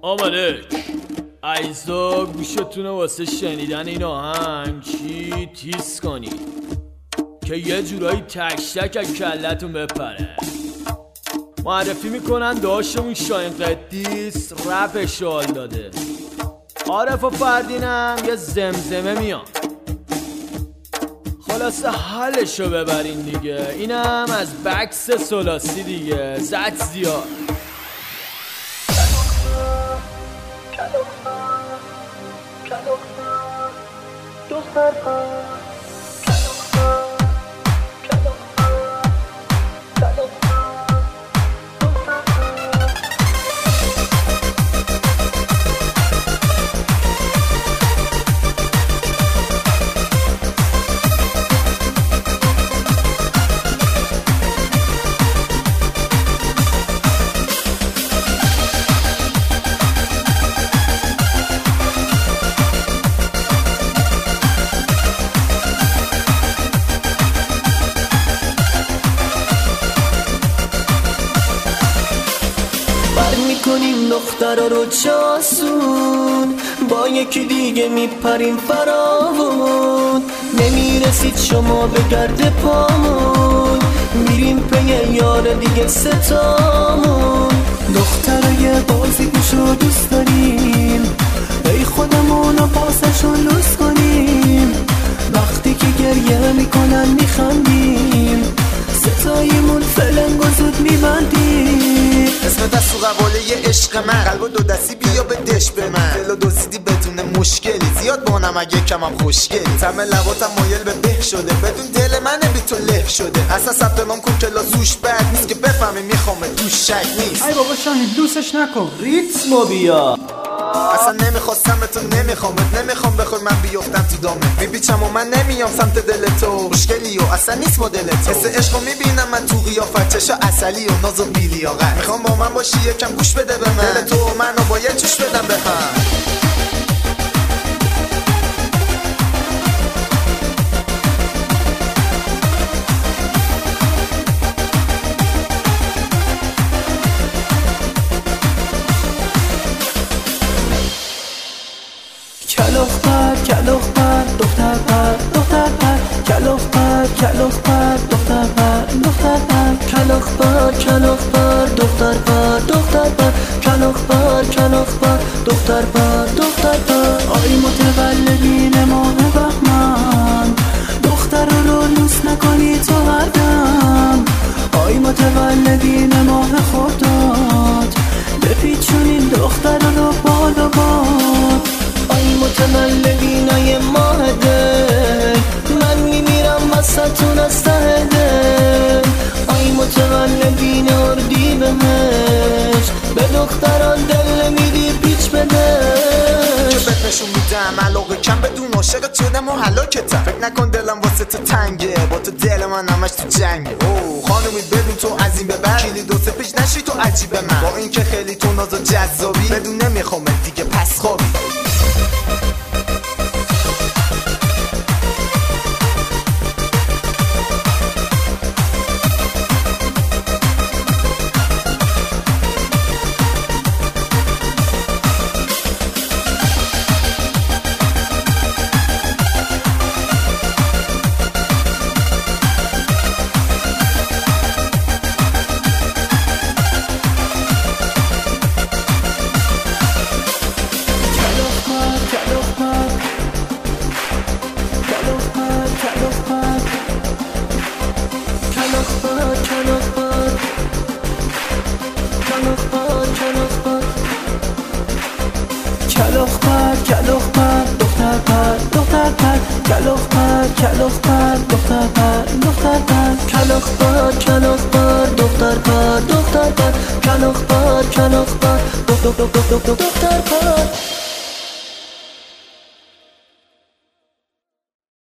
آمالک ایزا گوشتونه واسه شنیدن این آهنگ چی تیز کنید که یه جورایی تک از کلتون بپره. معرفی میکنن داشتمون شاین قدیس رپ شال داده، عارف و فردینم یه زمزمه میان. خلاصه حلشو ببرین دیگه، اینم از بکس سلاسی دیگه، زد زیاد. میکنیم دخترا رو چاسون، با یکی دیگه میپریم فراون. نمیرسید شما به گرد پامون، میریم پی یار دیگه ستامون. دخترای بازی گوشو دوست داریم، ای خودمونو پاسشون لوس کنیم. وقتی که گریه میکنن میخندیم، ستاییمون فلنگ و زود میبندیم. اسم دست و قواله عشق من، قلب و دو دستی بیا به دش به من. دل و دوزیدی بدون مشکلی، زیاد بانم اگه کمم خوشگلی. تم لباتم مایل به به شده، بدون دل من بی تو له شده. اصلا ثبت نام کن که لازوش بد نیست، که بفهمی میخوامه توش شک نیست. ای بابا شاهین دوستش نکن، ریتمو بیا. اصلا نمیخواستم تو، نمیخوام بخوای من بیفتم تو دامه. میپیچم و من نمیام سمت دل تو، مشکلی و اصلا نیست مدل تو. حس عشقو میبینم من تو قیافت، چشا اصلی و ناز و بیلیاقت. میخوام با من باشی یکم گوش بده به من، دل تو و منو باید جوش بدم به هم. کلوخ پر دختر پر دختر پر، کلوخ پر دختر پر دختر پر، کلوخ پر دختر پر دختر پر، کلوخ پر دختر پر دختر پر. آی متولدین ماه بهمن، دختر رو لوس نکنی تو هر دم. آی متولدین ماه خرداد، بپیچونین دختر رو بال و بال. آی متولدینای ماه دل، من میمیرم وسطون از ته دل. آی متولدین اردی بهشت، به دختران دل میدی پیچ بده. که بهت نشون میدم علاقه کم بدون عاشقت شدم و هلاکتم. فکر نکن دلم واسه تو تنگه، با تو دل من همش تو جنگه. اوه خانومی بدون تو از این به بعد کلی دو سه پیش نشی تو عجیب من. با این که خیلی تو ناز و جذابی، بدون نمیخوامه دیگه پس خوابی. کلوخ پر دختر پر دختر پر، کلوخ پر دختر پر دختر پر، کلوخ پر دختر پر دختر پر، کلوخ پر دختر پر.